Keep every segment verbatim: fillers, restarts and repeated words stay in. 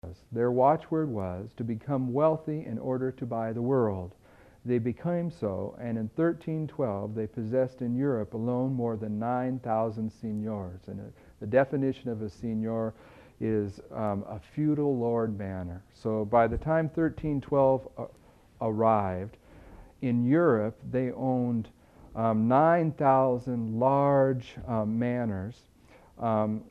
Their watchword was to become wealthy in order to buy the world. They became so, and in thirteen twelve they possessed in Europe alone more than nine thousand seigneurs. And uh, the definition of a seigneur is um, a feudal lord manor. So by the time thirteen twelve uh, arrived, in Europe they owned um, nine thousand large um, manors. Um,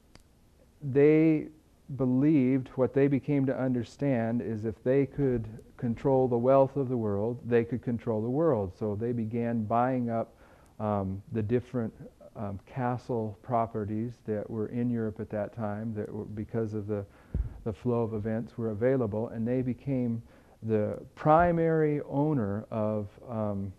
they believed, what they became to understand is, if they could control the wealth of the world, they could control the world. So they began buying up um, the different um, castle properties that were in Europe at that time, that were, because of the, the flow of events, were available, and they became the primary owner of um,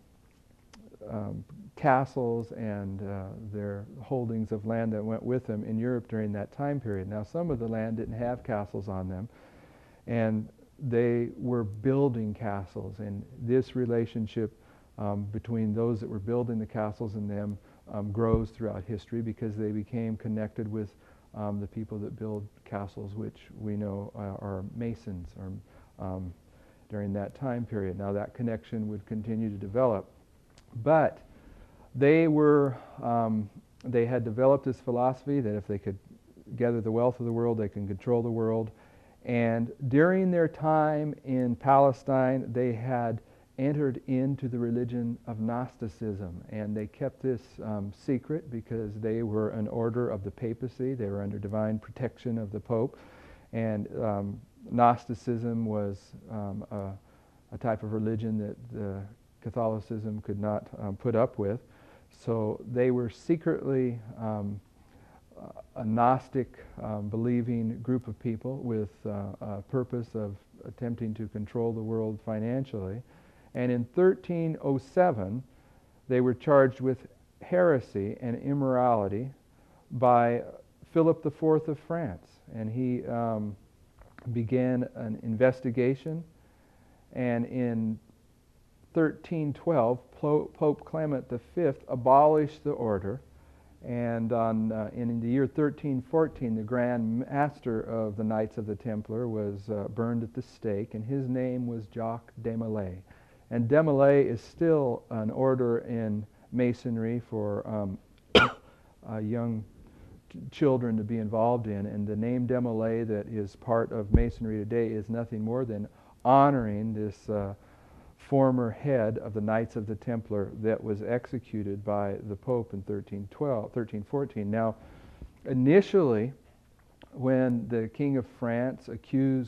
um, castles and uh, their holdings of land that went with them in Europe during that time period. Now, some of the land didn't have castles on them, and they were building castles, and this relationship um, between those that were building the castles and them um, grows throughout history, because they became connected with um, the people that build castles, which we know uh, are masons or, um, during that time period. Now, that connection would continue to develop. But they were, um, they had developed this philosophy that if they could gather the wealth of the world, they can control the world. And during their time in Palestine, they had entered into the religion of Gnosticism. And they kept this um, secret because they were an order of the papacy. They were under divine protection of the Pope. And um, Gnosticism was um, a, a type of religion that the Catholicism could not um, put up with. So they were secretly um, a Gnostic um, believing group of people with uh, a purpose of attempting to control the world financially. And in thirteen oh seven, they were charged with heresy and immorality by Philip the Fourth of France. And he um, began an investigation, and in thirteen twelve, Pope Clement the Fifth abolished the order, and on, uh, in the year thirteen fourteen, the Grand Master of the Knights of the Templar was uh, burned at the stake, and his name was Jacques Desmoulins. And Desmoulins is still an order in Masonry for um, uh, young children to be involved in, and the name Desmoulins that is part of Masonry today is nothing more than honoring this uh, former head of the Knights of the Templar that was executed by the Pope in thirteen twelve, thirteen fourteen. Now, initially, when the King of France accused